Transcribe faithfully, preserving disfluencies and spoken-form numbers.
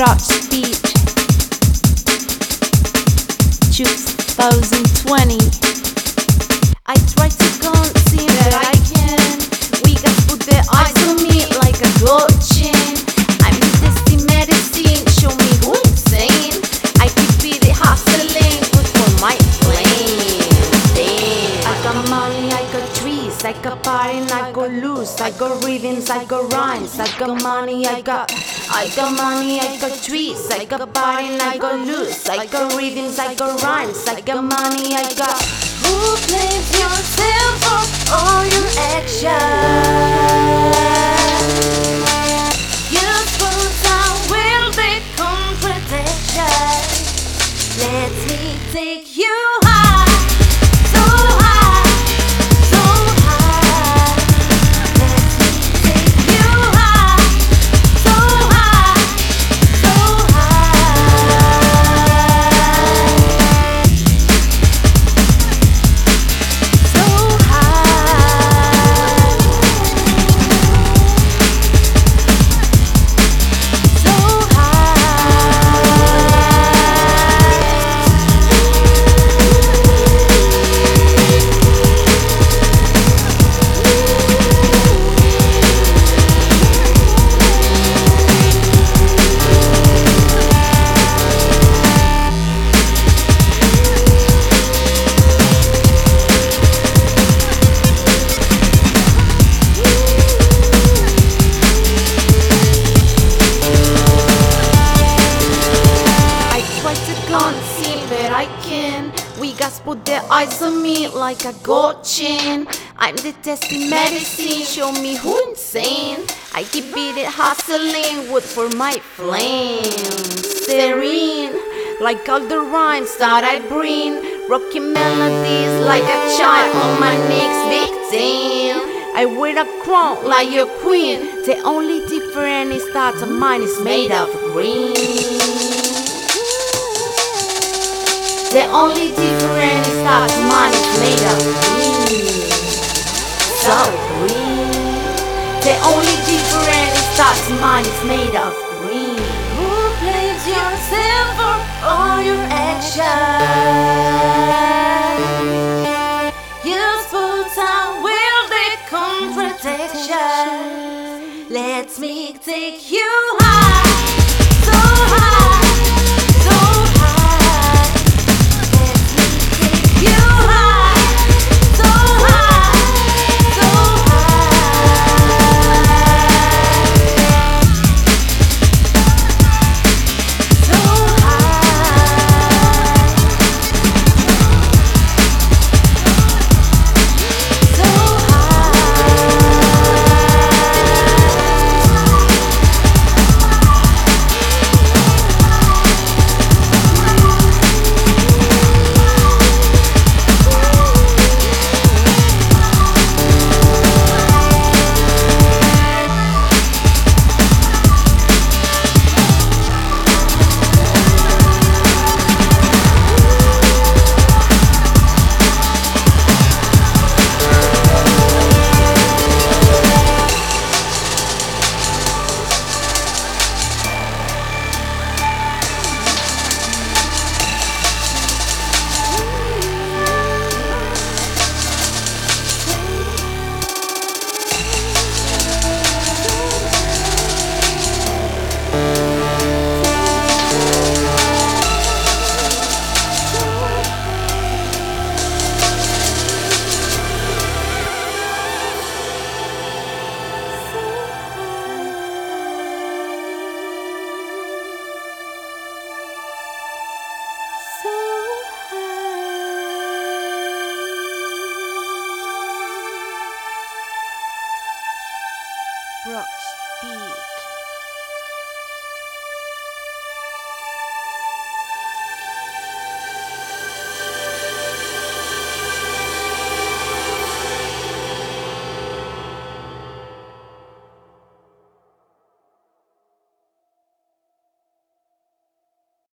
Rock Speed twenty twenty. I try to conceal that I can. We got put the eyes on me like a gold chain. I'm the testy medicine, show me who insane. I keep it hustling, good for my flame. Damn. I got money, I got trees, I got party, I got loose, I got rhythms, I got rhymes. I got money, I got, I got money, I got trees, I got party, I got loose, I got rhythms, I got rhymes. I got money, I got. Who blames yourself for all your actions? Useful time will become protection. Let me take you high, so high, so high. Let me take you high, so high, so I can. We got put their eyes on me like a gold chain. I'm the testing medicine, show me who insane. I keep it hustling, wood for my flame. Serene, like all the rhymes that I bring. Rocking melodies like a child on my next victim. I wear a crown like your queen. The only difference is that mine is made of green. The only difference is that mine is made of green. So green. The only difference is that mine is made of green. Who blames yourself for all your actions? Useful time will become protection. Let me take you high.